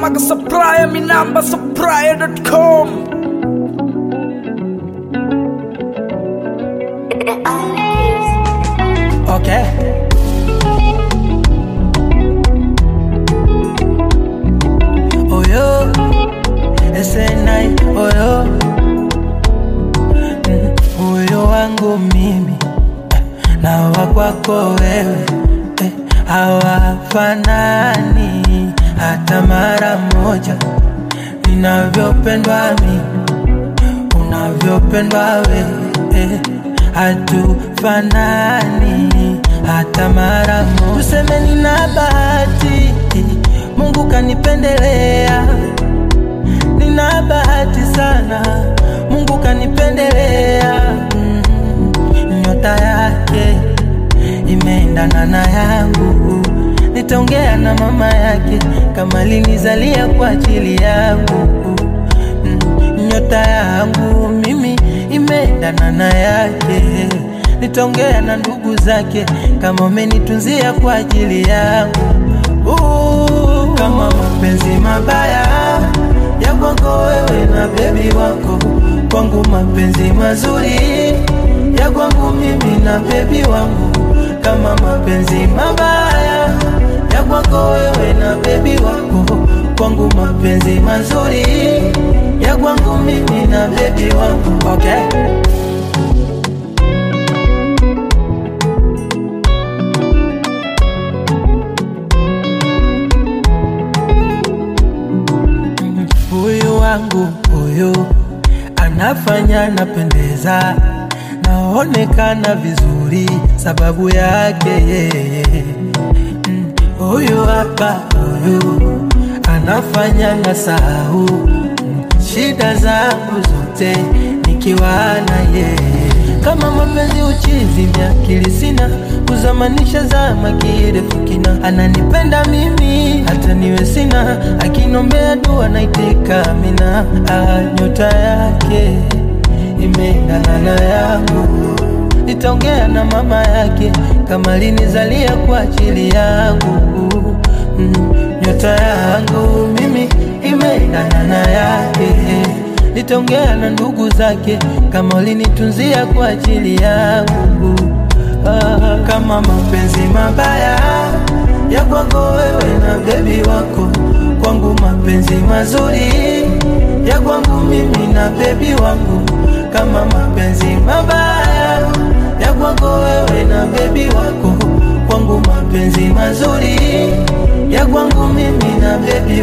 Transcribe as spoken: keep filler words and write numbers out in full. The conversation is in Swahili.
Maga supplier, mi number supplier dot com. Okay. Oh yo, S N I, oh yo. Mm, Uyo wangu mimi na wakwako wewe eh, hawafanani hata mara moja. Ninavyopendwa mimi, unavyopendwa wewe eh, hatufanani hata mara moja. Tuseme nina bahati, Mungu kanipendelea. Nina bahati sana, Mungu kanipendelea. mm, Nyota yake imeendana na yangu. Nitaongea na mama yake kama linizalia kwa ajili yangu. mm, Nyota yangu mimi imeendana na yake. Nitaongea na ndugu zake kama umenitunzia kwa ajili yangu. uh, Kama mapenzi mabaya ya kwako wewe na baby wako, kwangu mapenzi mazuri ya kwangu mimi na baby wangu. Kama mapenzi mabaya ya kwako wewe na baby wako, kwangu mapenzi mazuri ya kwangu mimi na baby wangu. Okay. Huyu wangu huyu anafanya napendeza, naonekana vizuri sababu yake yeye. mm, Huyu hapa huyu anafanya nasahau mm, shida zangu zote nikiwa na yeye. Kama mapenzi uchizi miakili sina, kuzamanisha zama kirefu kina. Ananipenda mimi hata niwe sina, akinombea dua naitika amina. ah, Nyota yake imeendana na yangu. Nitaongea na mama yake kama linizalia kwa ajili yangu. mm, Nyota yangu mimi imeendana na yake. Nitaongea na ndugu zake kama ulinitunzia kwa ajili yangu. ah, Kama mapenzi mabaya ya kwako wewe na baby wako, kwangu mapenzi mazuri ya kwangu mimi na baby wangu. Kama mapenzi mabaya ya kwako wewe na baby wako, kwangu mapenzi mazuri ya kwangu mimi na baby